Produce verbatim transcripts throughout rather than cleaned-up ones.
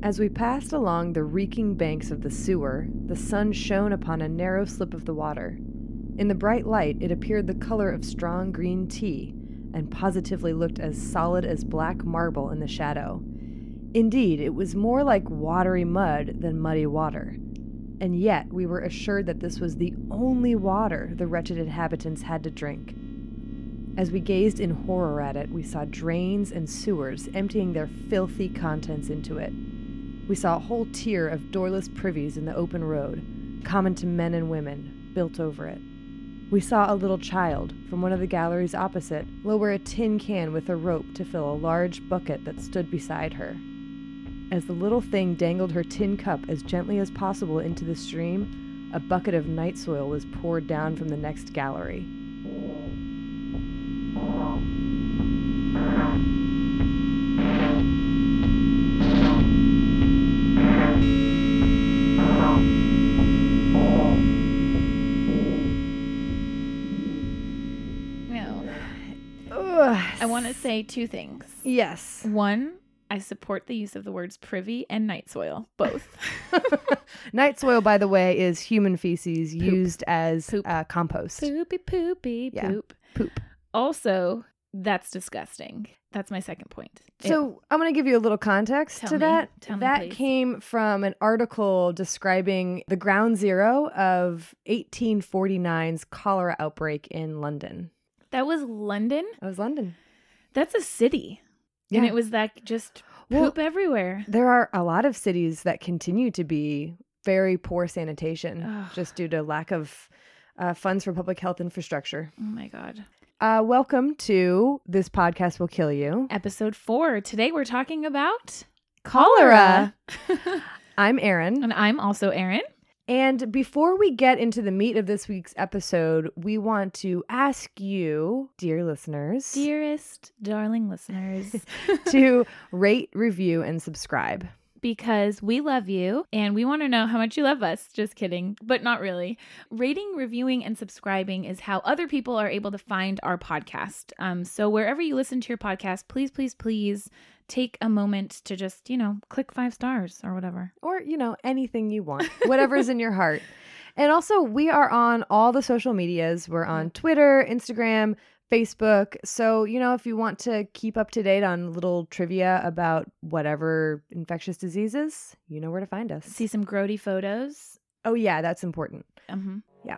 As we passed along the reeking banks of the sewer, the sun shone upon a narrow slip of the water. In the bright light, it appeared the color of strong green tea, and positively looked as solid as black marble in the shadow. Indeed, it was more like watery mud than muddy water. And yet we were assured that this was the only water the wretched inhabitants had to drink. As we gazed in horror at it, we saw drains and sewers emptying their filthy contents into it. We saw a whole tier of doorless privies in the open road, common to men and women, built over it. We saw a little child, from one of the galleries opposite, lower a tin can with a rope to fill a large bucket that stood beside her. As the little thing dangled her tin cup as gently as possible into the stream, a bucket of night soil was poured down from the next gallery. I want to say two things. Yes. One, I support the use of the words privy and night soil, both. Night soil, by the way, is human feces Poop. used as Poop. Uh, compost. Poopy poopy Yeah. poop. Poop. Also, that's disgusting. That's my second point. So I'm going to give you a little context Tell to me. that. Tell me, that please. came from an article describing the ground zero of eighteen forty-nine's cholera outbreak in London. That was London? That was London. That's a city. Yeah. And it was like just Well, poop everywhere. There are a lot of cities that continue to be very poor sanitation Ugh. just due to lack of uh, funds for public health infrastructure. Oh my God. Uh, welcome to This Podcast Will Kill You. Episode four. Today we're talking about Cholera. cholera. I'm Erin. And I'm also Erin. And before we get into the meat of this week's episode, we want to ask you, dear listeners, Dearest, darling listeners, to rate, review, and subscribe. because we love you and we want to know how much you love us. Just kidding, but not really. Rating, reviewing, and subscribing is how other people are able to find our podcast. Um, so wherever you listen to your podcast, please, please, please take a moment to just, you know, click five stars or whatever. Or, you know, anything you want, whatever's in your heart. And also, we are on all the social medias. We're on Twitter, Instagram, Facebook. So, you know, if you want to keep up to date on little trivia about whatever infectious diseases, you know where to find us. See some grody photos. Oh, yeah, that's important. Mm-hmm. Yeah.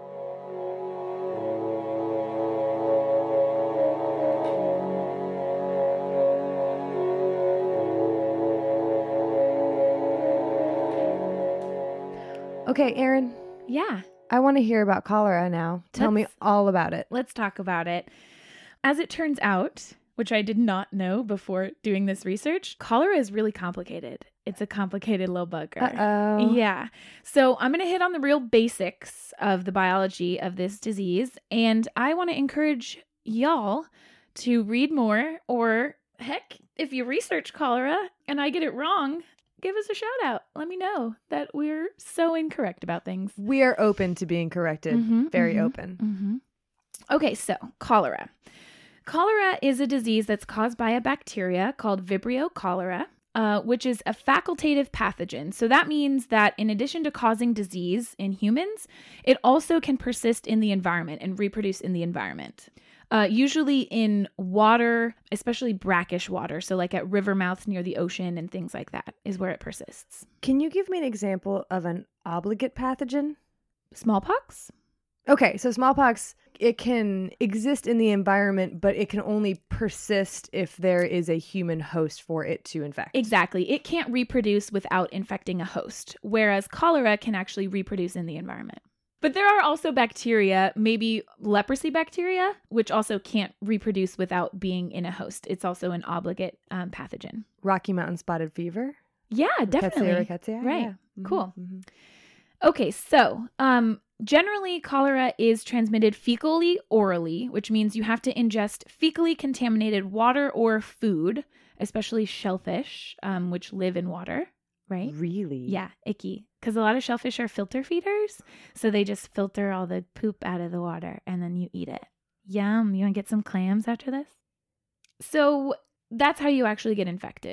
Okay, Erin, Yeah. I want to hear about cholera now. Tell me Let's- all about it. Let's talk about it. As it turns out, which I did not know before doing this research, cholera is really complicated. It's a complicated little bugger. Uh-oh. Yeah. So I'm going to hit on the real basics of the biology of this disease. And I want to encourage y'all to read more, or heck, if you research cholera and I get it wrong, give us a shout out. Let me know that we're so incorrect about things. We are open to being corrected. Mhm, Very mhm, open. mhm. Okay, so cholera. Cholera is a disease that's caused by a bacteria called Vibrio cholera, uh, which is a facultative pathogen. So that means that in addition to causing disease in humans, it also can persist in the environment and reproduce in the environment. Uh, usually in water, especially brackish water. So like at river mouths near the ocean and things like that is where it persists. Can you give me an example of an obligate pathogen? Smallpox? Okay, so smallpox, it can exist in the environment, but it can only persist if there is a human host for it to infect. Exactly. It can't reproduce without infecting a host, whereas cholera can actually reproduce in the environment. But there are also bacteria, maybe leprosy bacteria, which also can't reproduce without being in a host. It's also an obligate um, pathogen. Rocky Mountain spotted fever? Yeah, definitely. Rickettsia, rickettsia, Right. yeah. Mhm, Cool. mhm. Okay, so um, generally cholera is transmitted fecally orally, which means you have to ingest fecally contaminated water or food, especially shellfish, um, which live in water, right? Really? Yeah, icky. Because a lot of shellfish are filter feeders, so they just filter all the poop out of the water and then you eat it. Yum. You want to get some clams after this? So that's how you actually get infected.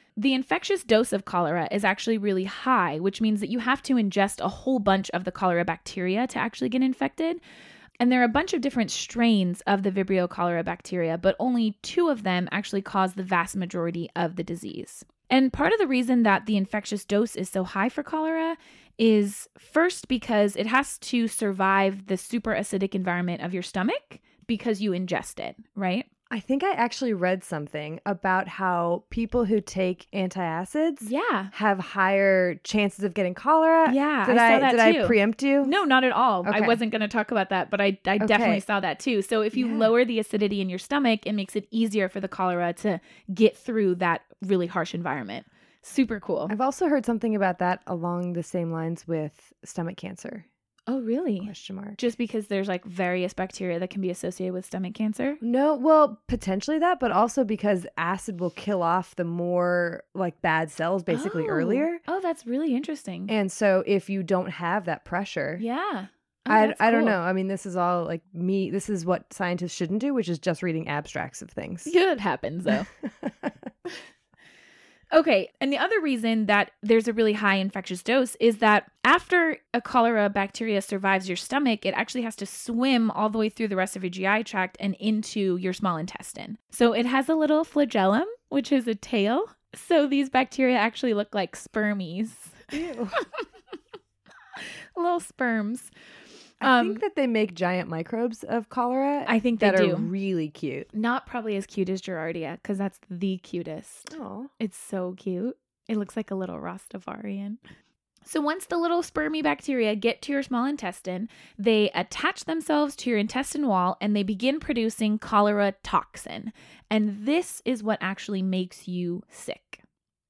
The infectious dose of cholera is actually really high, which means that you have to ingest a whole bunch of the cholera bacteria to actually get infected. And there are a bunch of different strains of the Vibrio cholera bacteria, but only two of them actually cause the vast majority of the disease. And part of the reason that the infectious dose is so high for cholera is first because it has to survive the super acidic environment of your stomach because you ingest it, right? I think I actually read something about how people who take antacids Yeah. have higher chances of getting cholera. Yeah, Did I saw that did too. I preempt you? No, not at all. I Okay. wasn't going to talk about that, but I, I Okay. definitely saw that too. So if you Yeah. lower the acidity in your stomach, it makes it easier for the cholera to get through that really harsh environment. Super cool. I've also heard something about that along the same lines with stomach cancer. Oh, really? Question mark. Just because there's like various bacteria that can be associated with stomach cancer? No, well, potentially that, but also because acid will kill off the more like bad cells basically Oh. earlier. Oh, that's really interesting. And so if you don't have that pressure, yeah. Oh, I, that's I don't cool. know. I mean, this is all like me. This is what scientists shouldn't do, which is just reading abstracts of things. Yeah, it happens though. Okay, and the other reason that there's a really high infectious dose is that after a cholera bacteria survives your stomach, it actually has to swim all the way through the rest of your G I tract and into your small intestine. So it has a little flagellum, which is a tail. So these bacteria actually look like spermies. Ew. Little sperms. I Um, think that they make giant microbes of cholera. I think they that do. are really cute. Not probably as cute as Gerardia, because that's the cutest. Oh, It's so cute. It looks like a little Rastafarian. So once the little spermy bacteria get to your small intestine, they attach themselves to your intestine wall and they begin producing cholera toxin. And this is what actually makes you sick.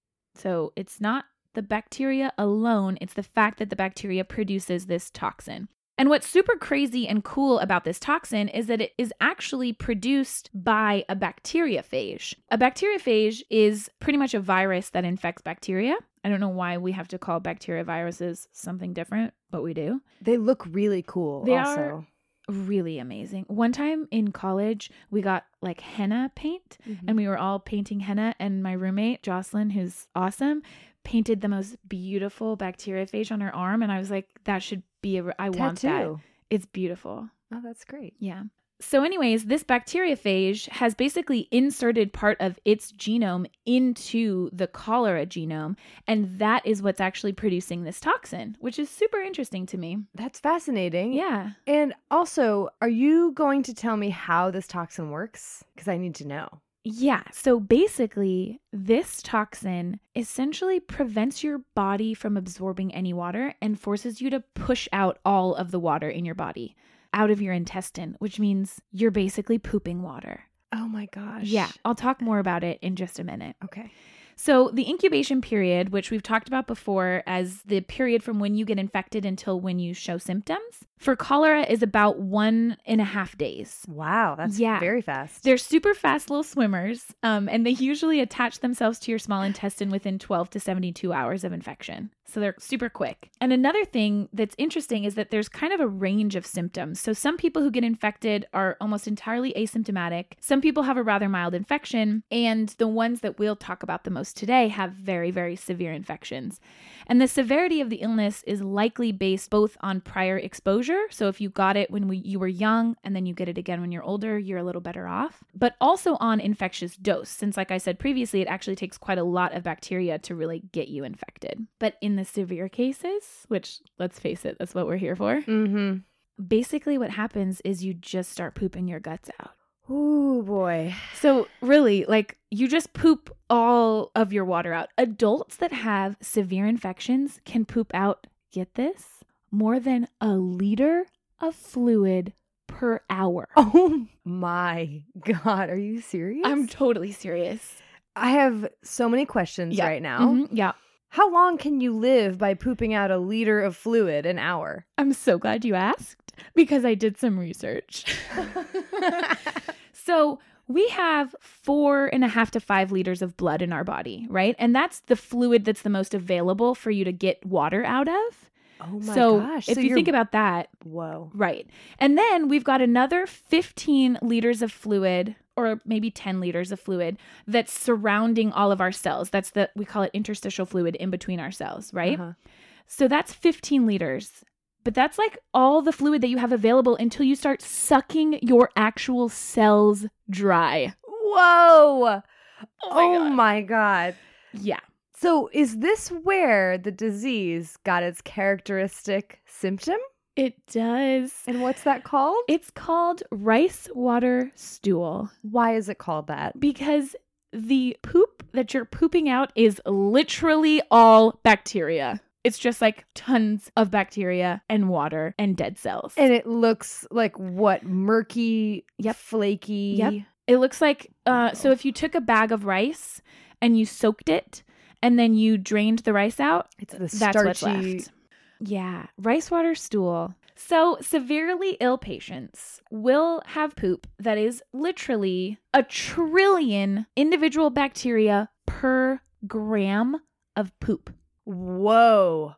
So it's not the bacteria alone, it's the fact that the bacteria produces this toxin. And what's super crazy and cool about this toxin is that it is actually produced by a bacteriophage. A bacteriophage is pretty much a virus that infects bacteria. I don't know why we have to call bacteria viruses something different, but we do. they look really cool. They also. are really amazing. One time in college, we got like henna paint Mhm. and we were all painting henna, and my roommate, Jocelyn, who's awesome, painted the most beautiful bacteriophage on her arm, and I was like, that should be a, I want that. Tattoo. It's beautiful. Oh, that's great. Yeah. So anyways, this bacteriophage has basically inserted part of its genome into the cholera genome, and that is what's actually producing this toxin, which is super interesting to me. That's fascinating. Yeah. And also, are you going to tell me how this toxin works? Because I need to know. Yeah. So basically, this toxin essentially prevents your body from absorbing any water and forces you to push out all of the water in your body out of your intestine, which means you're basically pooping water. Oh my gosh. Yeah. I'll talk more about it in just a minute. Okay. So the incubation period, which we've talked about before as the period from when you get infected until when you show symptoms, for cholera is about one and a half days. Wow, that's Yeah. very fast. They're super fast little swimmers, um, and they usually attach themselves to your small intestine within twelve to seventy-two hours of infection. So they're super quick. And another thing that's interesting is that there's kind of a range of symptoms. So some people who get infected are almost entirely asymptomatic. Some people have a rather mild infection, and the ones that we'll talk about the most today have very, very severe infections. And the severity of the illness is likely based both on prior exposure. So if you got it when we, you were young and then you get it again when you're older, you're a little better off. But also on infectious dose, since like I said previously, it actually takes quite a lot of bacteria to really get you infected. But in the severe cases, which let's face it, that's what we're here for, Mm-hmm. basically what happens is you just start pooping your guts out. Ooh, boy. So really, like, you just poop all of your water out. Adults that have severe infections can poop out, get this, more than a liter of fluid per hour. Oh my God. Are you serious? I'm totally serious. I have so many questions Yeah. right now. Mhm, yeah. How long can you live by pooping out a liter of fluid an hour? I'm so glad you asked because I did some research. So we have four and a half to five liters of blood in our body, right? And that's the fluid that's the most available for you to get water out of. Oh my so gosh. if So you you're- think about that, Whoa. right. And then we've got another fifteen liters of fluid, or maybe ten liters of fluid that's surrounding all of our cells. That's the, we call it interstitial fluid in between our cells, right? Uh-huh. So that's fifteen liters. But that's like all the fluid that you have available until you start sucking your actual cells dry. Whoa. Oh my Oh God. my God. Yeah. So is this where the disease got its characteristic symptom? It does. And what's that called? It's called rice water stool Why is it called that? because the poop that you're pooping out is literally all bacteria. It's just like tons of bacteria and water and dead cells. And it looks like what? Murky, Yep. flaky. Yep. It looks like, uh, so if you took a bag of rice and you soaked it and then you drained the rice out, It's the that's what's starchy. left. Yeah, rice water stool. So severely ill patients will have poop that is literally a trillion individual bacteria per gram of poop. Whoa.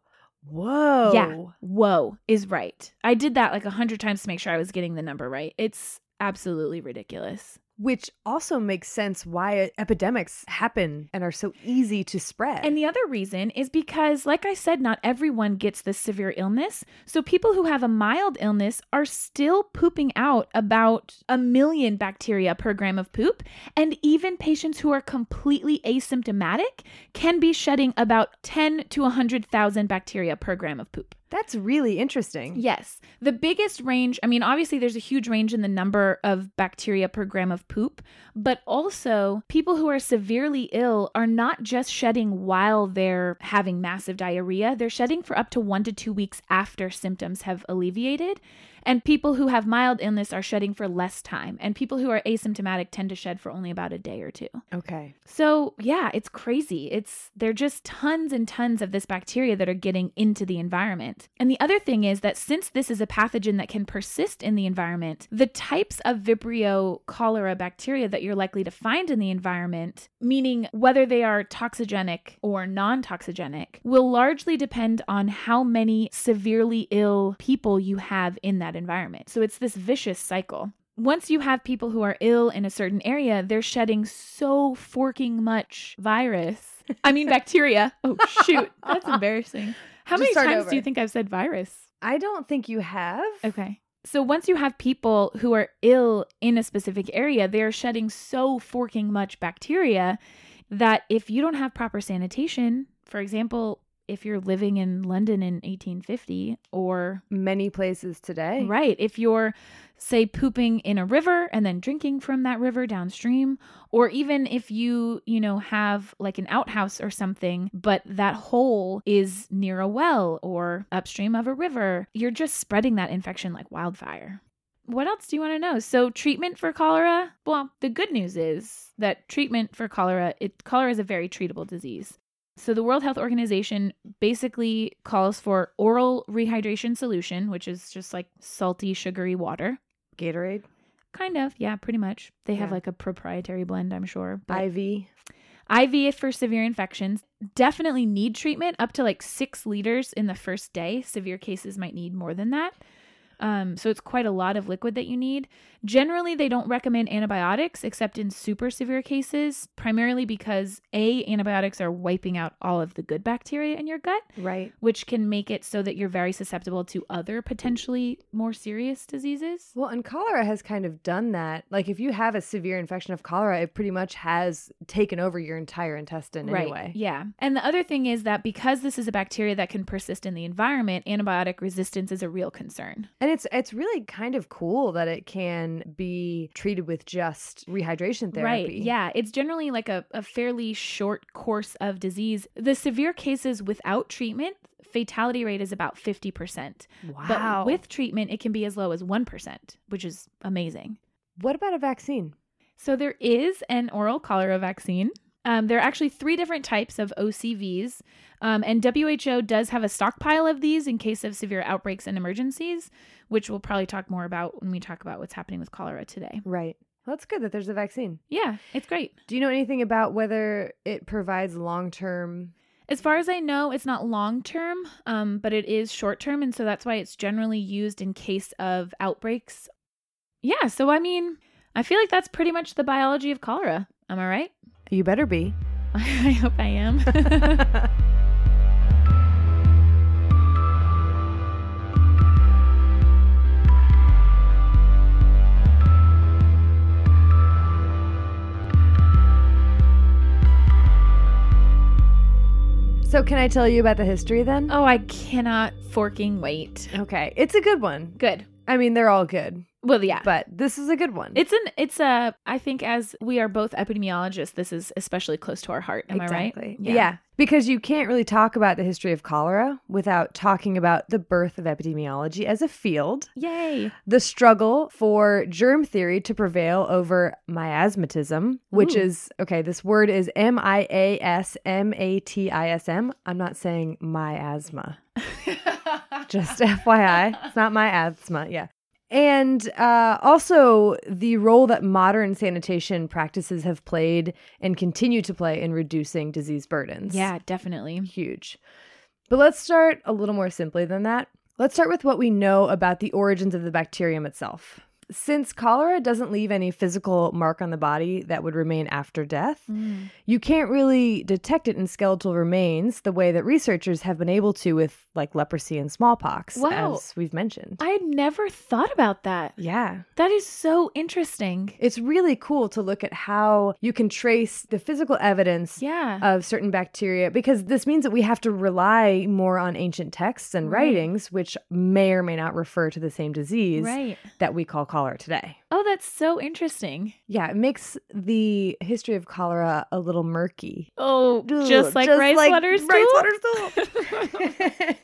Whoa. Yeah. Whoa is right. I did that like a hundred times to make sure I was getting the number right. It's absolutely ridiculous. Which also makes sense why epidemics happen and are so easy to spread. And the other reason is because, like I said, not everyone gets this severe illness. So people who have a mild illness are still pooping out about a million bacteria per gram of poop. And even patients who are completely asymptomatic can be shedding about ten to one hundred thousand bacteria per gram of poop. That's really interesting. Yes. The biggest range, I mean, obviously there's a huge range in the number of bacteria per gram of poop, but also people who are severely ill are not just shedding while they're having massive diarrhea. They're shedding for up to one to two weeks after symptoms have alleviated. And people who have mild illness are shedding for less time. And people who are asymptomatic tend to shed for only about a day or two. Okay. So yeah, it's crazy. It's, they're just tons and tons of this bacteria that are getting into the environment. And the other thing is that since this is a pathogen that can persist in the environment, the types of Vibrio cholera bacteria that you're likely to find in the environment, meaning whether they are toxigenic or non-toxigenic, will largely depend on how many severely ill people you have in that environment. So it's this vicious cycle. Once you have people who are ill in a certain area, they're shedding so forking much virus. I mean, bacteria. Oh, shoot. That's embarrassing. How Just many start times over. do you think I've said virus? I don't think you have. Okay. So once you have people who are ill in a specific area, they're shedding so forking much bacteria that if you don't have proper sanitation, for example, if you're living in London in eighteen fifty or Many places today. right, if you're say pooping in a river and then drinking from that river downstream, or even if you, you know, have like an outhouse or something, but that hole is near a well or upstream of a river, you're just spreading that infection like wildfire. What else do you want to know? So treatment for cholera? Well, the good news is that treatment for cholera, it, cholera is a very treatable disease. So the World Health Organization basically calls for oral rehydration solution, which is just like salty, sugary water. Gatorade. Kind of, yeah, pretty much. They have Yeah. like a proprietary blend, I'm sure. But I V. I V for severe infections. Definitely need treatment up to like six liters in the first day. Severe cases might need more than that. Um, so it's quite a lot of liquid that you need. Generally, they don't recommend antibiotics except in super severe cases, primarily because A, antibiotics are wiping out all of the good bacteria in your gut, Right. which can make it so that you're very susceptible to other potentially more serious diseases. Well, and cholera has kind of done that. Like if you have a severe infection of cholera, it pretty much has taken over your entire intestine anyway. Yeah. And the other thing is that because this is a bacteria that can persist in the environment, antibiotic resistance is a real concern. And it's it's really kind of cool that it can be treated with just rehydration therapy. Right. Yeah. It's generally like a, a fairly short course of disease. The severe cases without treatment, fatality rate is about fifty percent. Wow. But with treatment, it can be as low as one percent, which is amazing. What about a vaccine? So there is an oral cholera vaccine. Um, there are actually three different types of O C Vs, um, and W H O does have a stockpile of these in case of severe outbreaks and emergencies, which we'll probably talk more about when we talk about what's happening with cholera today. Right. Well, that's good that there's a vaccine. Yeah, it's great. Do you know anything about whether it provides long-term? As far as I know, it's not long-term, um, but it is short-term, and so that's why it's generally used in case of outbreaks. Yeah, so I mean, I feel like that's pretty much the biology of cholera. Am I right? You better be. I hope I am. So can I tell you about the history then? Oh, I cannot forking wait. Okay. It's a good one. Good. I mean, they're all good. Well, yeah. But this is a good one. It's an, it's a, I think as we are both epidemiologists, this is especially close to our heart. Am exactly. I right? Yeah. yeah. Because you can't really talk about the history of cholera without talking about the birth of epidemiology as a field. Yay. The struggle for germ theory to prevail over miasmatism, which Ooh. is, okay, this word is M I A S M A T I S M. I'm not saying miasma. Just F Y I. It's not my asthma. Yeah. And uh, also the role that modern sanitation practices have played and continue to play in reducing disease burdens. Yeah, definitely. Huge. But let's start a little more simply than that. Let's start with what we know about the origins of the bacterium itself. Since cholera doesn't leave any physical mark on the body that would remain after death, mm. you can't really detect it in skeletal remains the way that researchers have been able to with like leprosy and smallpox, wow. as we've mentioned. I had never thought about that. Yeah. That is so interesting. It's really cool to look at how you can trace the physical evidence yeah. of certain bacteria, because this means that we have to rely more on ancient texts and right. writings, which may or may not refer to the same disease right. that we call cholera today. Oh, that's so interesting. Yeah, it makes the history of cholera a little murky. Oh, Ugh, just like just rice like water stool? Rice water stool.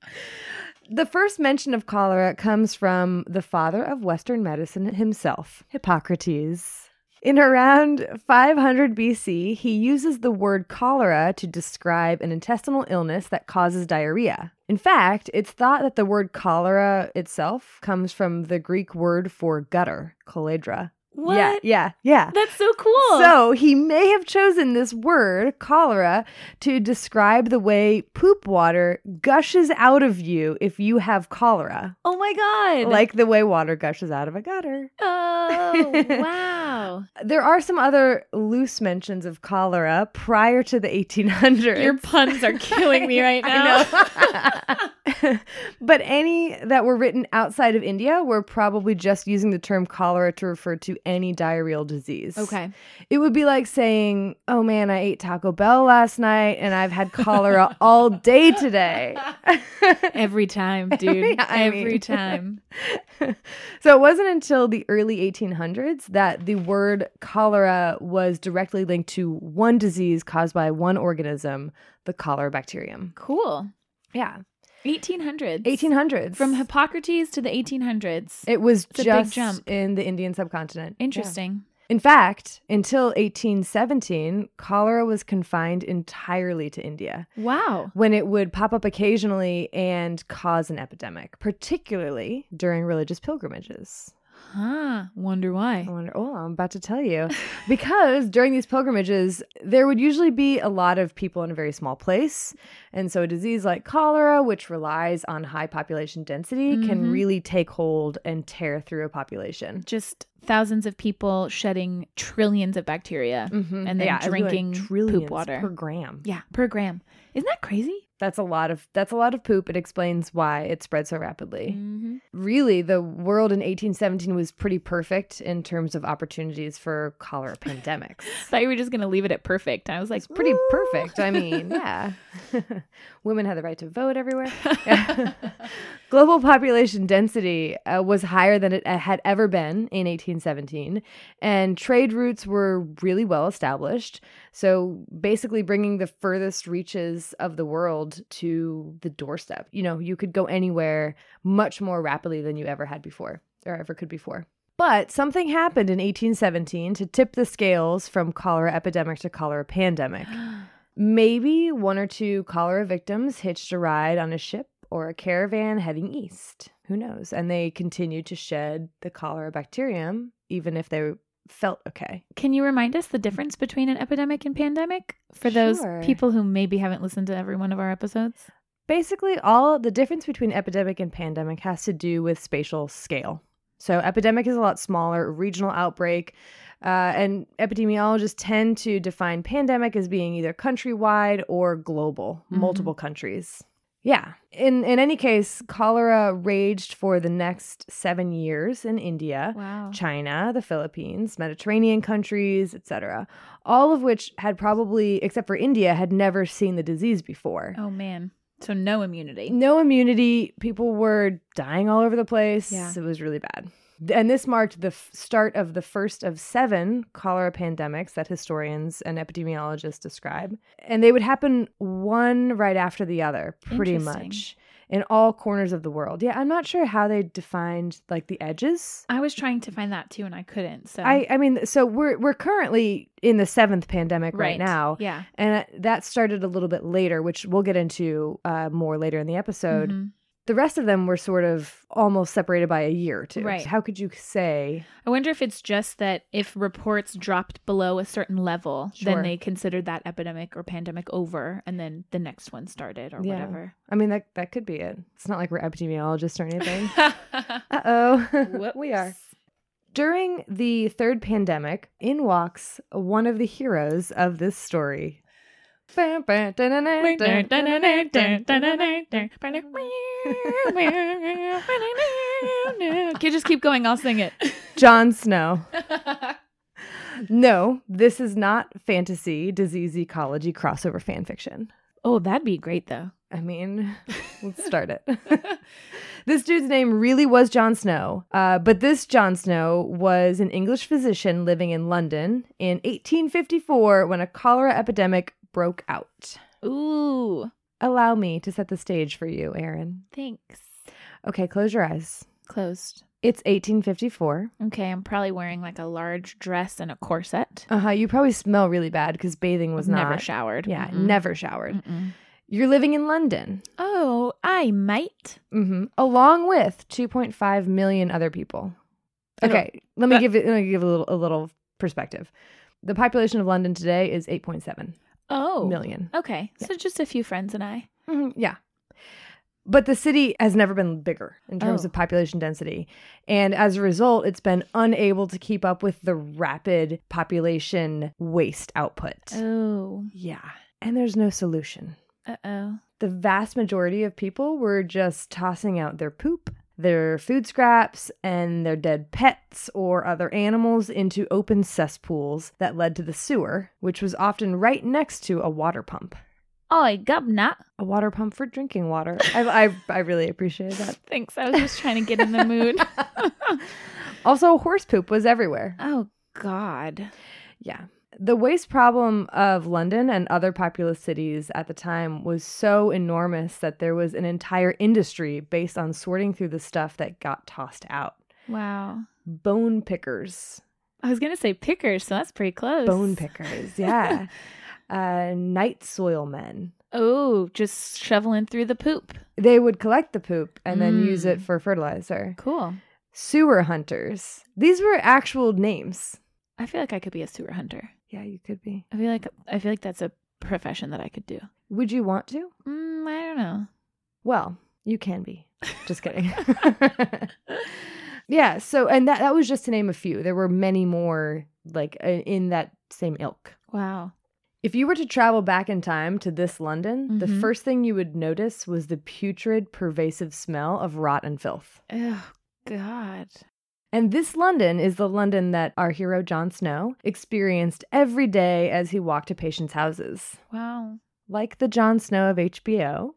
The first mention of cholera comes from the father of Western medicine himself, Hippocrates. In around five hundred B C, he uses the word cholera to describe an intestinal illness that causes diarrhea. In fact, it's thought that the word cholera itself comes from the Greek word for gutter, choledra. What? Yeah, yeah, yeah. That's so cool. So he may have chosen this word, cholera, to describe the way poop water gushes out of you if you have cholera. Oh my God. Like the way water gushes out of a gutter. Oh, wow. There are some other loose mentions of cholera prior to the eighteen hundreds. Your puns are killing me right now. I know. But any that were written outside of India were probably just using the term cholera to refer to any diarrheal disease. Okay. It would be like saying, oh man, I ate Taco Bell last night and I've had cholera all day today. Every time, dude. Yeah, I Every mean. time. So it wasn't until the early eighteen hundreds that the word cholera was directly linked to one disease caused by one organism, the cholera bacterium. Cool. Yeah. eighteen hundreds. eighteen hundreds. From Hippocrates to the eighteen hundreds. It was it's just a big jump. In the Indian subcontinent. Interesting. Yeah. In fact, until eighteen seventeen, cholera was confined entirely to India. Wow. When it would pop up occasionally and cause an epidemic, particularly during religious pilgrimages. Huh. Wonder why. I wonder, oh, I'm about to tell you. Because during these pilgrimages, there would usually be a lot of people in a very small place. And so a disease like cholera, which relies on high population density, mm-hmm. can really take hold and tear through a population. Just thousands of people shedding trillions of bacteria mm-hmm. and then yeah, drinking poop water. Per gram. Yeah, per gram. Isn't that crazy? That's a lot of that's a lot of poop. It explains why it spread so rapidly. Mm-hmm. Really, the world in eighteen seventeen was pretty perfect in terms of opportunities for cholera pandemics. Thought you were just going to leave it at perfect. I was like, it's pretty Woo! perfect. I mean, yeah. Women had the right to vote everywhere. Yeah. Global population density uh, was higher than it had ever been in eighteen seventeen, and trade routes were really well established. So basically bringing the furthest reaches of the world to the doorstep. You know, you could go anywhere much more rapidly than you ever had before or ever could before. But something happened in eighteen seventeen to tip the scales from cholera epidemic to cholera pandemic. Maybe one or two cholera victims hitched a ride on a ship or a caravan heading east. Who knows? And they continued to shed the cholera bacterium, even if they felt okay. Can you remind us the difference between an epidemic and pandemic for those Sure. people who maybe haven't listened to every one of our episodes? Basically, all the difference between epidemic and pandemic has to do with spatial scale. So epidemic is a lot smaller, regional outbreak. Uh, and epidemiologists tend to define pandemic as being either countrywide or global, Mhm. multiple countries. Yeah. In in any case, cholera raged for the next seven years in India, Wow. China, the Philippines, Mediterranean countries, et cetera. All of which had probably, except for India, had never seen the disease before. Oh, man. So no immunity. No immunity. People were dying all over the place. Yeah. It was really bad. And this marked the f- start of the first of seven cholera pandemics that historians and epidemiologists describe. And they would happen one right after the other, pretty Interesting. much, in all corners of the world. Yeah, I'm not sure how they defined like the edges. I was trying to find that too, and I couldn't. So I, I mean, so we're we're currently in the seventh pandemic right, Right. now. Yeah. And uh, that started a little bit later, which we'll get into uh, more later in the episode. Mhm. The rest of them were sort of almost separated by a year or two. Right. How could you say? I wonder if it's just that if reports dropped below a certain level, Sure. then they considered that epidemic or pandemic over, and then the next one started or Yeah. whatever. I mean, that that could be it. It's not like we're epidemiologists or anything. Uh-oh. We are. During the third pandemic, in walks one of the heroes of this story. Can't you just keep going? I'll sing it. Jon Snow. No, this is not fantasy, disease, ecology, crossover fan fiction. Oh, that'd be great though. I mean, let's start it. This dude's name really was Jon Snow, uh, but this Jon Snow was an English physician living in London in eighteen fifty-four when a cholera epidemic broke out. Ooh, Allow me to set the stage for you, Erin. thanks. Okay, close your eyes. Closed. It's eighteen fifty-four. Okay, I'm probably wearing like a large dress and a corset. Uh-huh, you probably smell really bad because bathing was I've not... never showered. Yeah, Mm-mm. never showered. Mm-mm. You're living in London. Oh, I might. Mm-hmm. Along with two point five million other people. I don't- Okay, let me that- give it. Let me give a little a little perspective. The population of London today is eight point seven Oh, million. Okay, so just a few friends and I. Mhm, yeah, but the city has never been bigger in terms Oh. of population density, and as a result, it's been unable to keep up with the rapid population waste output. Oh, Yeah, and there's no solution. uh oh. The vast majority of people were just tossing out their poop, their food scraps, and their dead pets or other animals into open cesspools that led to the sewer, which was often right next to a water pump. Oi, gubnut. A water pump for drinking water. I, I, I really appreciated that. Thanks. I was just trying to get in the mood. Also, horse poop was everywhere. Oh, God. Yeah. The waste problem of London and other populous cities at the time was so enormous that there was an entire industry based on sorting through the stuff that got tossed out. Wow. Bone pickers. I was going to say pickers, so that's pretty close. Bone pickers, yeah. uh, night soil men. Oh, just shoveling through the poop. They would collect the poop and then Mm. use it for fertilizer. Cool. Sewer hunters. These were actual names. I feel like I could be a sewer hunter. Yeah, you could be. I feel like I feel like that's a profession that I could do. Would you want to? Mm, I don't know. Well, you can be. Just kidding. Yeah, so, and that, that was just to name a few. There were many more, like, uh, in that same ilk. Wow. If you were to travel back in time to this London, the Mhm. first thing you would notice was the putrid, pervasive smell of rot and filth. Oh, God. And this London is the London that our hero Jon Snow experienced every day as he walked to patients' houses. Wow. Like the Jon Snow of H B O.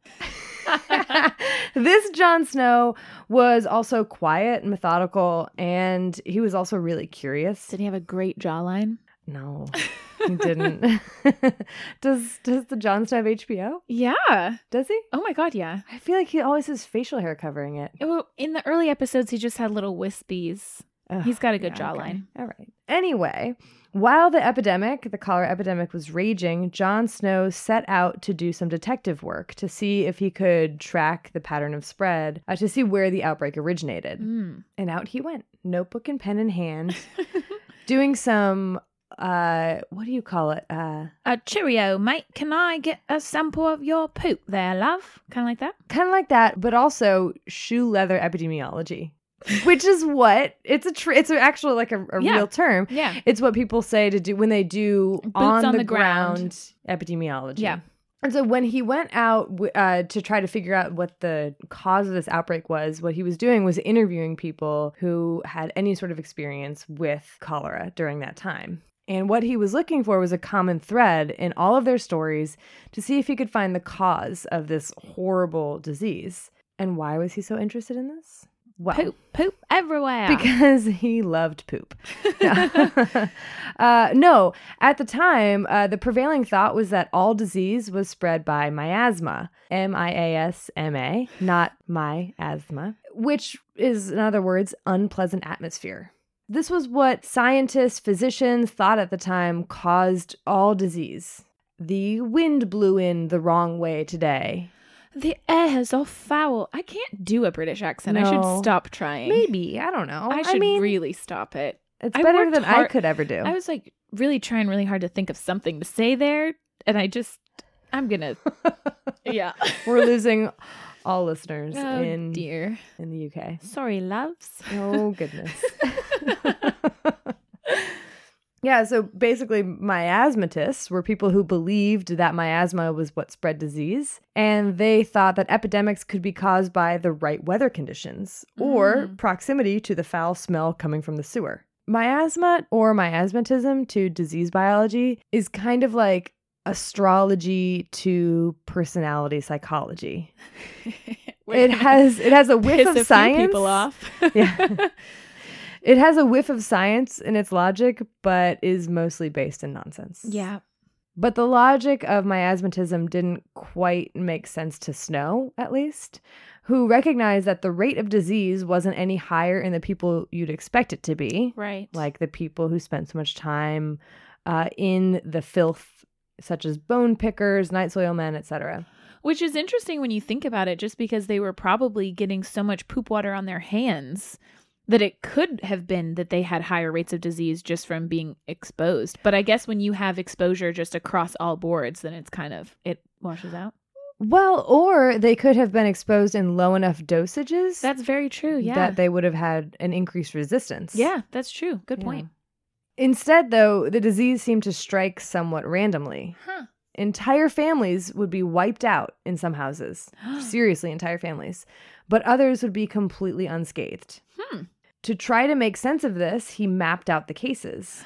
This Jon Snow was also quiet and methodical, and he was also really curious. Did he have a great jawline? No, he didn't. does does the Jon Snow of H B O? Yeah. Does he? Oh my God, yeah. I feel like he always has facial hair covering it. Well, in the early episodes, he just had little wispies. Ugh, He's got a good yeah, okay. jawline. All right. Anyway, while the epidemic, the cholera epidemic, was raging, Jon Snow set out to do some detective work to see if he could track the pattern of spread, uh, to see where the outbreak originated. Mm. And out he went, notebook and pen in hand, doing some, uh, what do you call it? Uh, Uh, cheerio, mate. Can I get a sample of your poop there, love? Kind of like that? kind of like that, but also shoe leather epidemiology. Which is what it's a tr- it's actually like a, a Yeah. real term. Yeah. It's what people say to do when they do on, on the, the ground. ground. epidemiology. Yeah. And so when he went out w- uh, to try to figure out what the cause of this outbreak was, what he was doing was interviewing people who had any sort of experience with cholera during that time. And what he was looking for was a common thread in all of their stories to see if he could find the cause of this horrible disease. And why was he so interested in this? Well, Poop, poop everywhere. because he loved poop. uh, no, at the time, uh, the prevailing thought was that all disease was spread by miasma, M I A S M A, not my asthma, which is, in other words, unpleasant atmosphere. This was what scientists, physicians thought at the time caused all disease. The wind blew in the wrong way today. The air is all foul. I can't do a British accent. I No. should stop trying. Maybe, I don't know. I should mean, really stop it. it's I better worked than I hard- could ever do. I was like really trying really hard to think of something to say there, and I just, I'm gonna, yeah. We're losing all listeners Oh in dear. in the U K. Sorry, loves. Oh, goodness. Yeah, so basically, miasmatists were people who believed that miasma was what spread disease, and they thought that epidemics could be caused by the right weather conditions or Mm. proximity to the foul smell coming from the sewer. Miasma or miasmatism to disease biology is kind of like astrology to personality psychology. It has it has a whiff Piss of a few science. people off. Yeah. It has a whiff of science in its logic, but is mostly based in nonsense. Yeah. But the logic of miasmatism didn't quite make sense to Snow, at least, who recognized that the rate of disease wasn't any higher in the people you'd expect it to be, Right. like the people who spent so much time uh, in the filth, such as bone pickers, night soil men, et cetera. Which is interesting when you think about it, just because they were probably getting so much poop water on their hands that it could have been that they had higher rates of disease just from being exposed. But I guess when you have exposure just across all boards, then it's kind of, it washes out. Well, or they could have been exposed in low enough dosages That's very true. Yeah. that they would have had an increased resistance. yeah, that's true. Good Yeah. point. Instead, though, the disease seemed to strike somewhat randomly. Huh. Entire families would be wiped out in some houses. Seriously, entire families. But others would be completely unscathed. Hmm. To try to make sense of this, he mapped out the cases,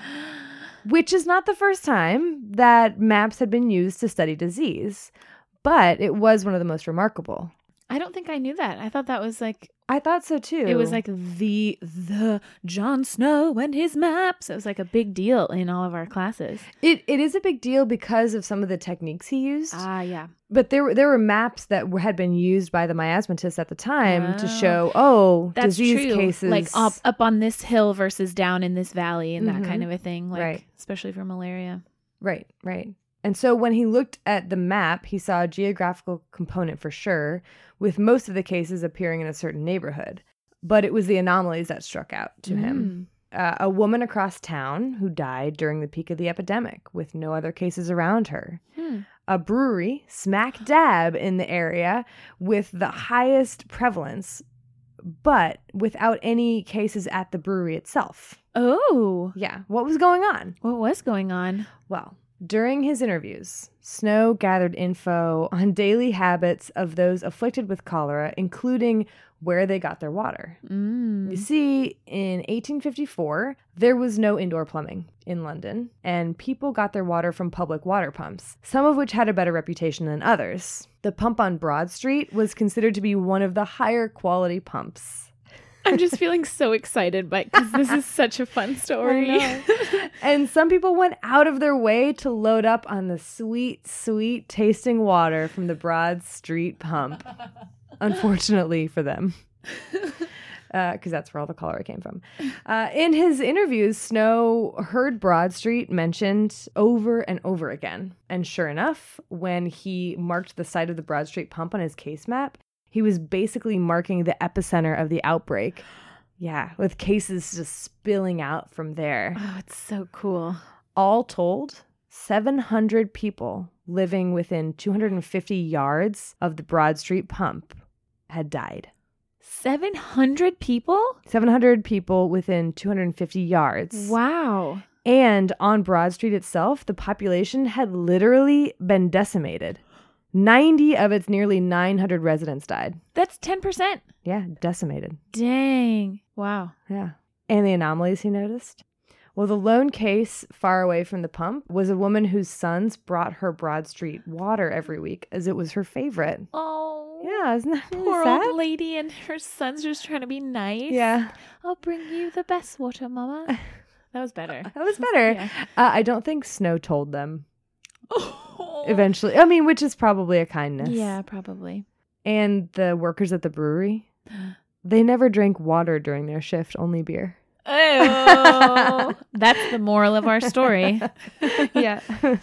which is not the first time that maps had been used to study disease, but it was one of the most remarkable. I don't think I knew that. I thought that was like, I thought so too. it was like the, the Jon Snow and his maps. It was like a big deal in all of our classes. it. It is a big deal because of some of the techniques he used. Ah, yeah. But there were there were maps that were, had been used by the miasmatists at the time to Oh. show, oh, That's disease true. cases. Like up up on this hill versus down in this valley and Mhm. that kind of a thing. Like Right. especially for malaria. Right, right. And so when he looked at the map, he saw a geographical component for sure, with most of the cases appearing in a certain neighborhood. But it was the anomalies that struck out to him. Uh, a woman across town who died during the peak of the epidemic with no other cases around her. Hmm. A brewery smack dab in the area with the highest prevalence, but without any cases at the brewery itself. Oh, Yeah, what was going on? what was going on? Well, during his interviews, Snow gathered info on daily habits of those afflicted with cholera, including where they got their water. You Mm. see, in eighteen fifty-four, there was no indoor plumbing in London, and people got their water from public water pumps, some of which had a better reputation than others. The pump on Broad Street was considered to be one of the higher quality pumps. I'm just feeling so excited because this is such a fun story. And some people went out of their way to load up on the sweet, sweet tasting water from the Broad Street pump. Unfortunately for them. Because uh, that's where all the cholera came from. Uh, in his interviews, Snow heard Broad Street mentioned over and over again. And sure enough, when he marked the site of the Broad Street pump on his case map, he was basically marking the epicenter of the outbreak. Yeah, with cases just spilling out from there. Oh, it's so cool. All told, seven hundred people living within two hundred fifty yards of the Broad Street pump had died. seven hundred people? seven hundred people within two hundred fifty yards. Wow. And on Broad Street itself, the population had literally been decimated. ninety of its nearly nine hundred residents died. That's ten percent. Yeah, decimated. Dang. Wow. Yeah. And the anomalies he noticed? Well, the lone case far away from the pump was a woman whose sons brought her Broad Street water every week as it was her favorite. Oh. Yeah, isn't that really Poor sad? old lady and her son's just trying to be nice. Yeah. I'll bring you the best water, Mama. That was better. That was better. Yeah. Uh, I don't think Snow told them eventually. I mean, which is probably a kindness. Yeah, probably. And the workers at the brewery, they never drank water during their shift, only beer. Oh, that's the moral of our story. Yeah.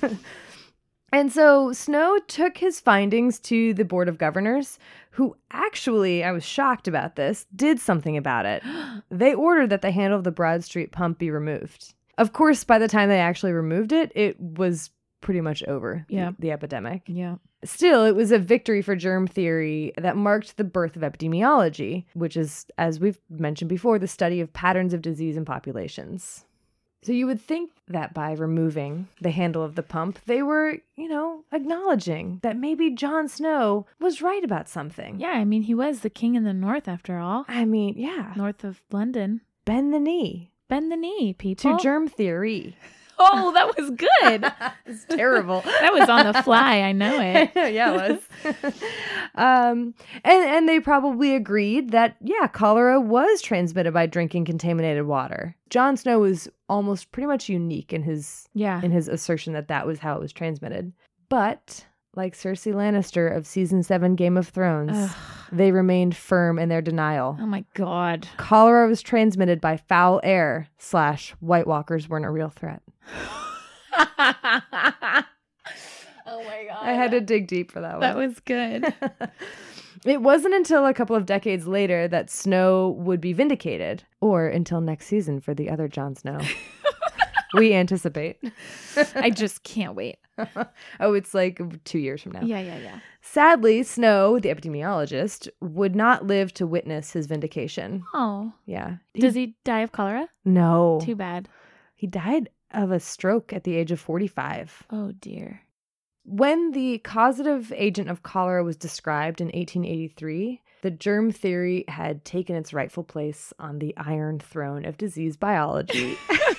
And so Snow took his findings to the Board of Governors, who actually, I was shocked about this, did something about it. They ordered that the handle of the Broad Street pump be removed. Of course, by the time they actually removed it, it was pretty much over, Yeah. the, the epidemic. Yeah. Still, it was a victory for germ theory that marked the birth of epidemiology, which is, as we've mentioned before, the study of patterns of disease in populations. So you would think that by removing the handle of the pump, they were, you know, acknowledging that maybe Jon Snow was right about something. Yeah, I mean, he was the king in the north after all. I mean, yeah. North of London. Bend the knee. Bend the knee, people. To germ theory. Oh, that was good. It's terrible. That was on the fly. I know it. Yeah, it was. um, and, and they probably agreed that, yeah, cholera was transmitted by drinking contaminated water. Jon Snow was almost pretty much unique in his Yeah. in his assertion that that was how it was transmitted. But like Cersei Lannister of season seven Game of Thrones, Ugh. they remained firm in their denial. Oh my God. Cholera was transmitted by foul air slash White Walkers weren't a real threat. Oh my God. I had to dig deep for that one. That was good. It wasn't until a couple of decades later that Snow would be vindicated, or until next season for the other Jon Snow. We anticipate. I just can't wait. Oh, it's like two years from now. Yeah, yeah, yeah. Sadly, Snow, the epidemiologist, would not live to witness his vindication. Oh. Yeah. Does he die of cholera? No. Too bad. He died of a stroke at the age of forty-five. Oh, dear. When the causative agent of cholera was described in eighteen eighty-three, the germ theory had taken its rightful place on the Iron Throne of disease biology.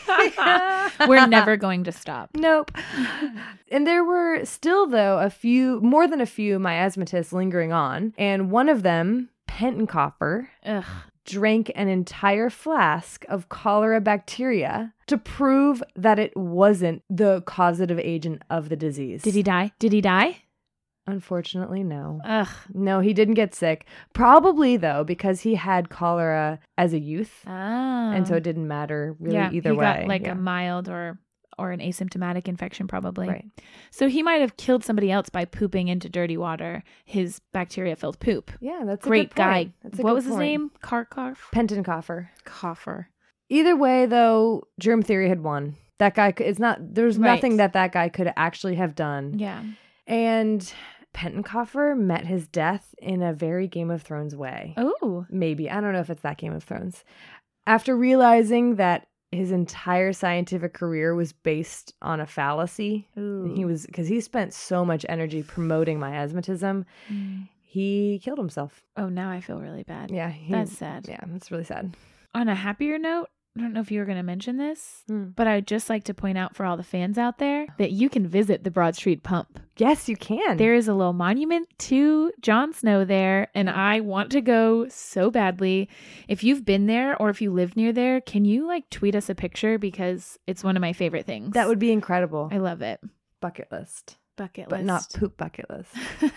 We're never going to stop. Nope. And there were still, though, a few, more than a few miasmatists lingering on, and one of them, Pentenkoffer, Ugh. drank an entire flask of cholera bacteria to prove that it wasn't the causative agent of the disease. Did he die? Did he die? Unfortunately, no. Ugh. No, he didn't get sick. Probably, though, because he had cholera as a youth. Oh. And so it didn't matter really yeah, either he way. got like yeah. a mild or or an asymptomatic infection probably. Right. So he might have killed somebody else by pooping into dirty water, his bacteria-filled poop. Yeah, that's Great a good point. guy. That's a What good was his point. name? Karkar? Pentenkoffer. Coffer. Either way, though, germ theory had won. That guy, could, it's not, there's Right. nothing that that guy could actually have done. Yeah. And Pentenkoffer met his death in a very Game of Thrones way. Oh. Maybe. I don't know if it's that Game of Thrones. After realizing that his entire scientific career was based on a fallacy, Ooh. he was, because he spent so much energy promoting miasmatism, Mm. he killed himself. Oh, now I feel really bad. Yeah. He, That's sad. Yeah, that's really sad. On a happier note, I don't know if you were going to mention this, Hmm. but I'd just like to point out for all the fans out there that you can visit the Broad Street Pump. Yes, you can. There is a little monument to Jon Snow there, and I want to go so badly. If you've been there or if you live near there, can you like tweet us a picture, because it's one of my favorite things. That would be incredible. I love it. Bucket list. Bucket But list. not poop bucket list.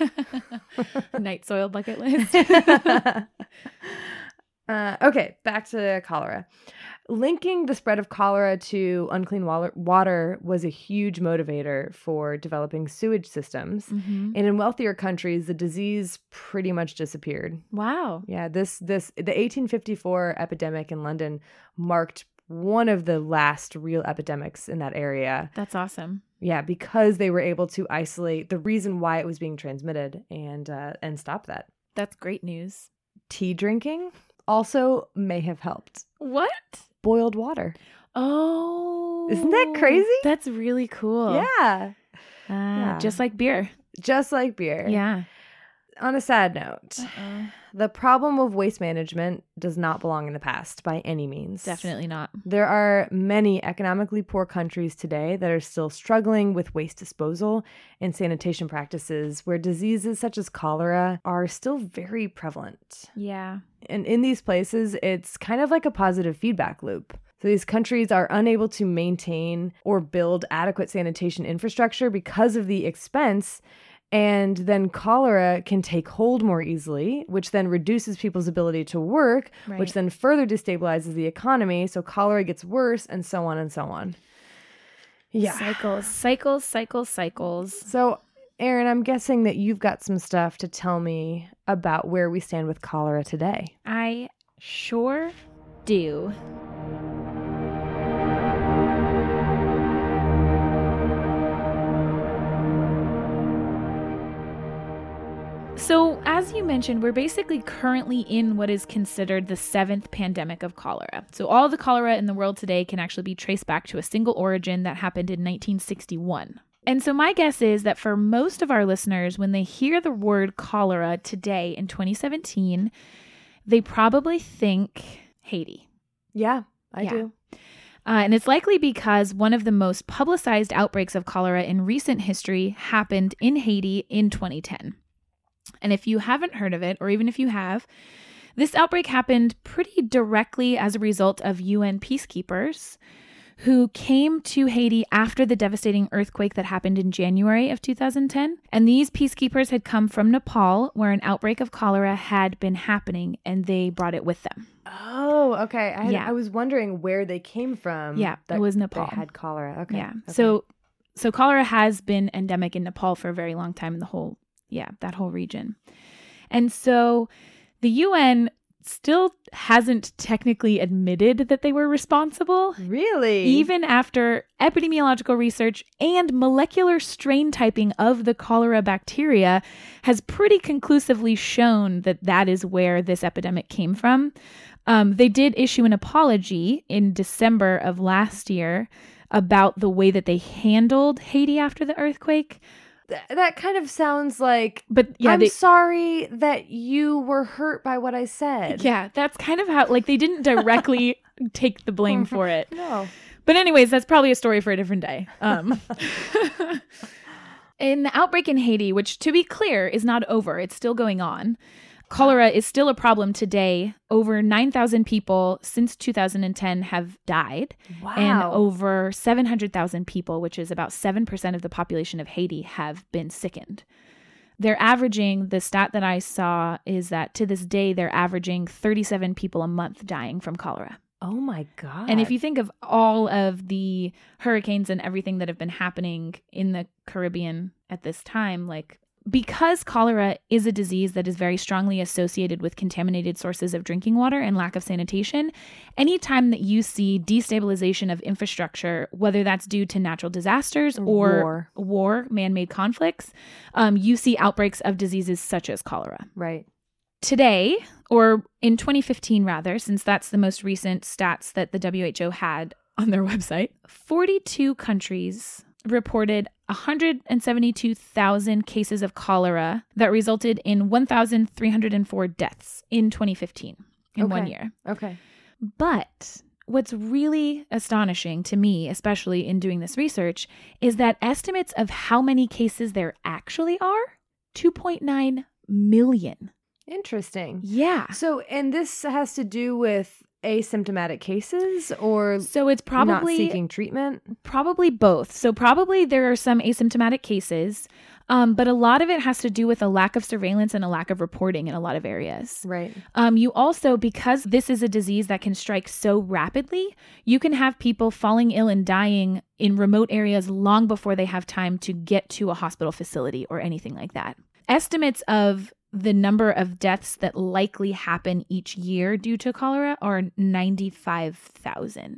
Night soil bucket list. uh, okay, back to cholera. Linking the spread of cholera to unclean wa- water was a huge motivator for developing sewage systems. Mhm. And in wealthier countries, the disease pretty much disappeared. Wow. Yeah, this this the eighteen fifty-four epidemic in London marked one of the last real epidemics in that area. That's awesome. Yeah, because they were able to isolate the reason why it was being transmitted and uh, and stop that. That's great news. tea drinking also may have helped. What? Boiled water. Oh. Isn't that crazy? That's really cool. Yeah. Uh, Yeah. Just like beer. Just like beer. Yeah. On a sad note, Uh-uh. the problem of waste management does not belong in the past by any means. Definitely not. There are many economically poor countries today that are still struggling with waste disposal and sanitation practices where diseases such as cholera are still very prevalent. Yeah. And in these places, it's kind of like a positive feedback loop. So these countries are unable to maintain or build adequate sanitation infrastructure because of the expense. And then cholera can take hold more easily, which then reduces people's ability to work, Right. which then further destabilizes the economy. So cholera gets worse, and so on and so on. Yeah. Cycles, cycles, cycles, cycles. So, Erin, I'm guessing that you've got some stuff to tell me about where we stand with cholera today. I sure do. So, as you mentioned, we're basically currently in what is considered the seventh pandemic of cholera. So, all the cholera in the world today can actually be traced back to a single origin that happened in nineteen sixty-one. And so, my guess is that for most of our listeners, when they hear the word cholera today in twenty seventeen, they probably think Haiti. Yeah, I Yeah. do. Uh, and it's likely because one of the most publicized outbreaks of cholera in recent history happened in Haiti in twenty ten. And if you haven't heard of it, or even if you have, this outbreak happened pretty directly as a result of U N peacekeepers who came to Haiti after the devastating earthquake that happened in January of two thousand ten. And these peacekeepers had come from Nepal, where an outbreak of cholera had been happening, and they brought it with them. Oh, okay. I, had, Yeah. I was wondering where they came from. Yeah, that it was Nepal. They had cholera. Okay. Yeah. Okay. So so cholera has been endemic in Nepal for a very long time in the whole, yeah, that whole region. And so the U N still hasn't technically admitted that they were responsible, Really? even after epidemiological research and molecular strain typing of the cholera bacteria has pretty conclusively shown that that is where this epidemic came from. Um, they did issue an apology in December of last year about the way that they handled Haiti after the earthquake. Th- that kind of sounds like, But yeah, I'm they, sorry that you were hurt by what I said. yeah, that's kind of how, like, they didn't directly take the blame for it. No. But anyways, that's probably a story for a different day. Um, in the outbreak in Haiti, which to be clear is not over, it's still going on. Cholera is still a problem today. Over nine thousand people since two thousand ten have died. Wow. And over seven hundred thousand people, which is about seven percent of the population of Haiti, have been sickened. They're averaging, the stat that I saw is that to this day, they're averaging thirty-seven people a month dying from cholera. Oh my God. And if you think of all of the hurricanes and everything that have been happening in the Caribbean at this time, like, because cholera is a disease that is very strongly associated with contaminated sources of drinking water and lack of sanitation, anytime that you see destabilization of infrastructure, whether that's due to natural disasters or War. war, man-made conflicts, um, you see outbreaks of diseases such as cholera. Right. Today, or in twenty fifteen rather, since that's the most recent stats that the W H O had on their website, forty-two countries reported one hundred seventy-two thousand cases of cholera that resulted in one thousand three hundred four deaths in twenty fifteen, in one Okay. year. Okay. But what's really astonishing to me, especially in doing this research, is that estimates of how many cases there actually are, two point nine million. Interesting. Yeah. So, and this has to do with asymptomatic cases or So it's probably not seeking treatment? Probably both. So probably there are some asymptomatic cases, um, but a lot of it has to do with a lack of surveillance and a lack of reporting in a lot of areas. Right. Um, you also, because this is a disease that can strike so rapidly, you can have people falling ill and dying in remote areas long before they have time to get to a hospital facility or anything like that. Estimates of the number of deaths that likely happen each year due to cholera are ninety-five thousand.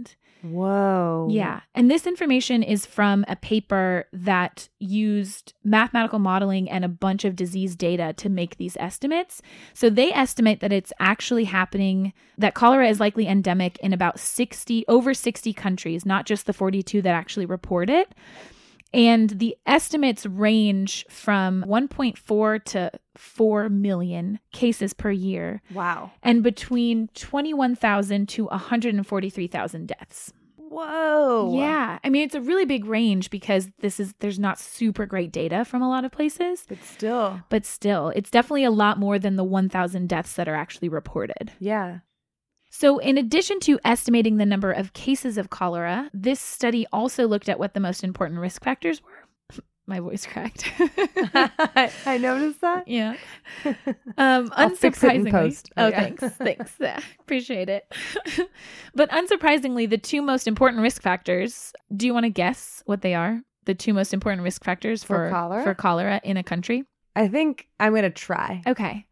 Whoa. Yeah. And this information is from a paper that used mathematical modeling and a bunch of disease data to make these estimates. So they estimate that it's actually happening, that cholera is likely endemic in about sixty, over sixty countries, not just the forty-two that actually report it. And the estimates range from one point four to four million cases per year. Wow. And between twenty-one thousand to one hundred forty-three thousand deaths. Whoa. Yeah. I mean, it's a really big range because this is, there's not super great data from a lot of places. But still. But still, it's definitely a lot more than the one thousand deaths that are actually reported. Yeah. So in addition to estimating the number of cases of cholera, this study also looked at what the most important risk factors were. My voice cracked. I, I noticed that. Yeah. Um, I'll fix it in unsurprisingly. post. Oh, Yeah. thanks. Thanks. Yeah, appreciate it. But unsurprisingly, the two most important risk factors, do you want to guess what they are? The two most important risk factors For for, cholera? for cholera in a country? I think I'm going to try. Okay.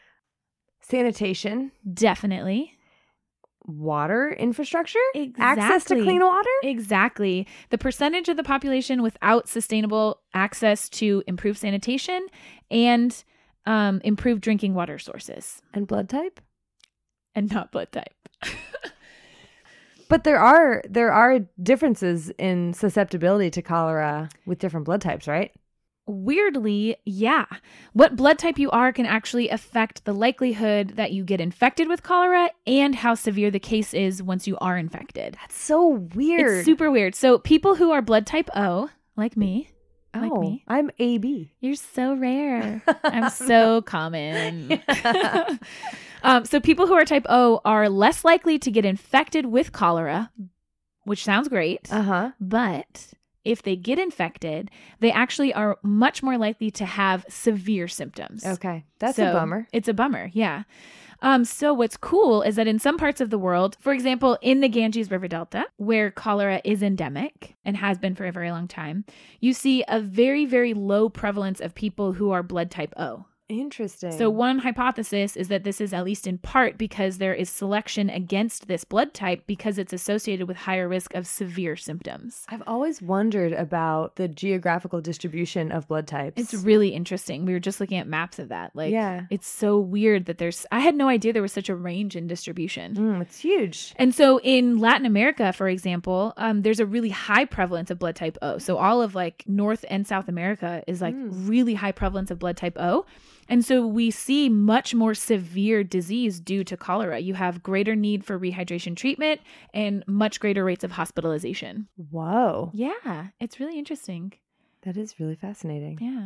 Sanitation, Definitely. water infrastructure, Exactly. access to clean water. Exactly. The percentage of the population without sustainable access to improved sanitation and um, improved drinking water sources. And blood type. And not blood type. But there are there are differences in susceptibility to cholera with different blood types, right? Weirdly, yeah. What blood type you are can actually affect the likelihood that you get infected with cholera and how severe the case is once you are infected. That's so weird. It's super weird. So people who are blood type O, like me, oh, like me. I'm A B. You're so rare. I'm so common. um, so people who are type O are less likely to get infected with cholera, which sounds great. Uh huh. But if they get infected, they actually are much more likely to have severe symptoms. Okay, that's So a bummer. It's a bummer, yeah. Um, so what's cool is that in some parts of the world, for example, in the Ganges River Delta, where cholera is endemic and has been for a very long time, you see a very, very low prevalence of people who are blood type O. Interesting. So one hypothesis is that this is at least in part because there is selection against this blood type because it's associated with higher risk of severe symptoms. I've always wondered about the geographical distribution of blood types. It's really interesting. We were just looking at maps of that. Like, Yeah. it's so weird that there's, I had no idea there was such a range in distribution. Mm, it's huge. And so in Latin America, for example, um, there's a really high prevalence of blood type O. So all of like North and South America is like Mm. really high prevalence of blood type O. And so we see much more severe disease due to cholera. You have greater need for rehydration treatment and much greater rates of hospitalization. Whoa. Yeah, it's really interesting. That is really fascinating. Yeah.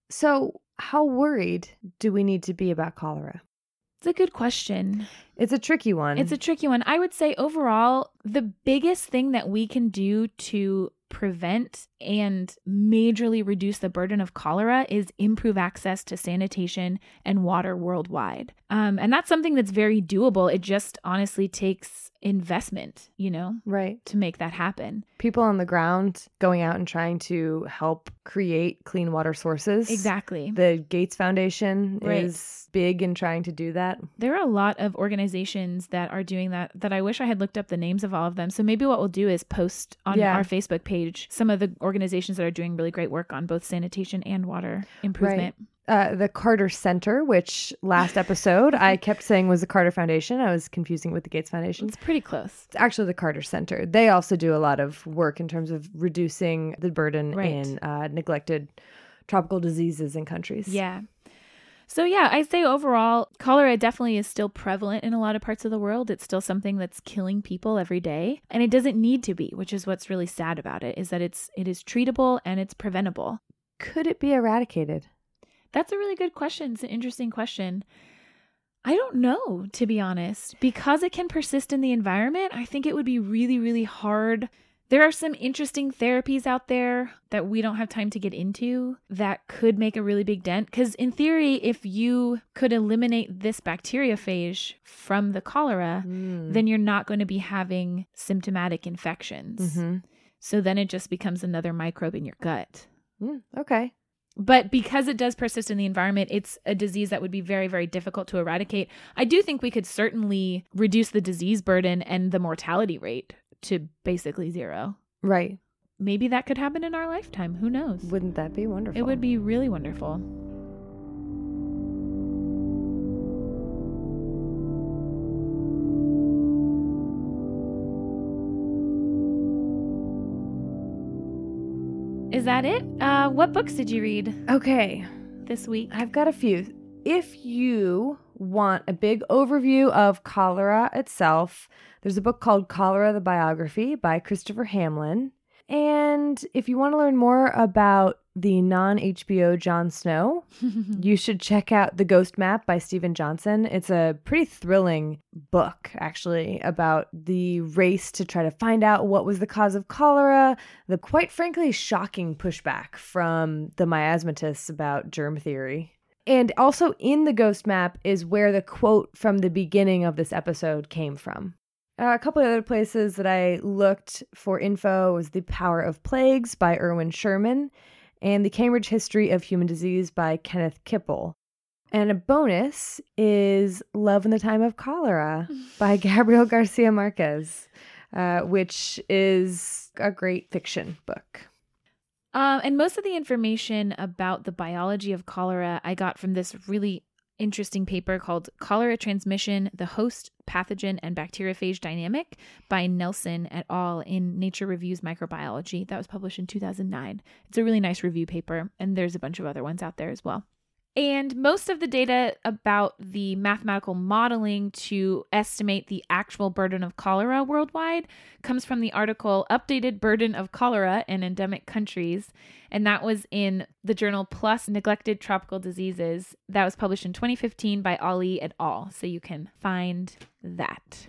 So, how worried do we need to be about cholera? It's a good question. It's a tricky one. It's a tricky one. I would say overall, the biggest thing that we can do to prevent and majorly reduce the burden of cholera is improve access to sanitation and water worldwide. Um, and that's something that's very doable. It just honestly takes investment, you know, right. to make that happen. People on the ground going out and trying to help create clean water sources. Exactly. The Gates Foundation Right. is big in trying to do that. There are a lot of organizations that are doing that, that I wish I had looked up the names of all of them. So maybe what we'll do is post on Yeah. our Facebook page some of the organizations that are doing really great work on both sanitation and water improvement. Uh, the Carter Center, which last episode I kept saying was the Carter Foundation. I was confusing with the Gates Foundation. It's pretty close. It's actually the Carter Center. They also do a lot of work in terms of reducing the burden Right. in uh, neglected tropical diseases in countries. Yeah. So yeah, I'd say overall, cholera definitely is still prevalent in a lot of parts of the world. It's still something that's killing people every day, and it doesn't need to be, which is what's really sad about it, is that it's it is treatable and it's preventable. Could it be eradicated? That's a really good question. It's an interesting question. I don't know, to be honest. Because it can persist in the environment, I think it would be really, really hard. There are some interesting therapies out there that we don't have time to get into that could make a really big dent. Because in theory, if you could eliminate this bacteriophage from the cholera, Mm. then you're not going to be having symptomatic infections. hmm So then it just becomes another microbe in your gut. Mm, okay. But because it does persist in the environment, it's a disease that would be very, very difficult to eradicate. I do think we could certainly reduce the disease burden and the mortality rate to basically zero. Right. Maybe that could happen in our lifetime. Who knows? Wouldn't that be wonderful? It would be really wonderful. Is that it? Uh, what books did you read Okay. this week? I've got a few. If you want a big overview of cholera itself, there's a book called Cholera, the Biography by Christopher Hamlin. And if you want to learn more about the non-H B O Jon Snow, you should check out The Ghost Map by Steven Johnson. It's a pretty thrilling book, actually, about the race to try to find out what was the cause of cholera, the quite frankly shocking pushback from the miasmatists about germ theory. And also in The Ghost Map is where the quote from the beginning of this episode came from. Uh, a couple of other places that I looked for info was The Power of Plagues by Erwin Sherman and The Cambridge History of Human Disease by Kenneth Kipple. And a bonus is Love in the Time of Cholera by Gabriel Garcia Marquez, uh, which is a great fiction book. Um, and most of the information about the biology of cholera I got from this really interesting paper called Cholera Transmission, the Host, Pathogen, and Bacteriophage Dynamic by Nelson et al. In Nature Reviews Microbiology. That was published in two thousand nine. It's a really nice review paper, and there's a bunch of other ones out there as well. And most of the data about the mathematical modeling to estimate the actual burden of cholera worldwide comes from the article Updated Burden of Cholera in Endemic Countries. And that was in the journal PLOS Neglected Tropical Diseases. That was published in twenty fifteen by Ali et al. So you can find that.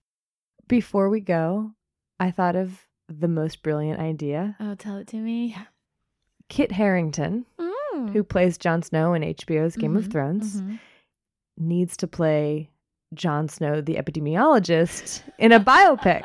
Before we go, I thought of the most brilliant idea. Oh, tell it to me. Kit Harington, Mm. who plays Jon Snow in H B O's Game Mhm, of Thrones, mhm. needs to play Jon Snow, the epidemiologist, in a biopic.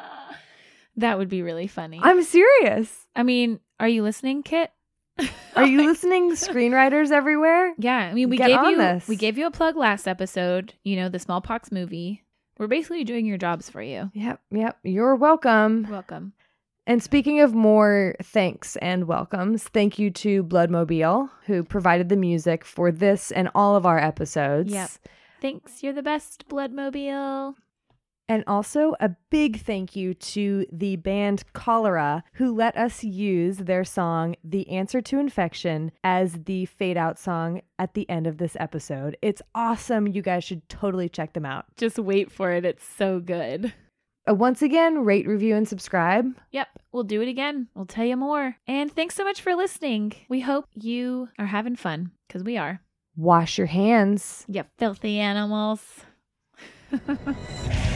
That would be really funny. I'm serious. I mean, are you listening, Kit? Are you listening, screenwriters everywhere? Yeah, I mean, we Get gave on you this. we gave you a plug last episode. You know, the smallpox movie. We're basically doing your jobs for you. Yep, yep. You're welcome. Welcome. And speaking of more thanks and welcomes, thank you to Bloodmobile, who provided the music for this and all of our episodes. Yep. Thanks. You're the best, Bloodmobile. And also a big thank you to the band Cholera, who let us use their song, The Answer to Infection, as the fade out song at the end of this episode. It's awesome. You guys should totally check them out. Just wait for it. It's so good. Uh, once again, rate, review, and subscribe. Yep. We'll do it again. We'll tell you more. And thanks so much for listening. We hope you are having fun, because we are. Wash your hands. You filthy animals.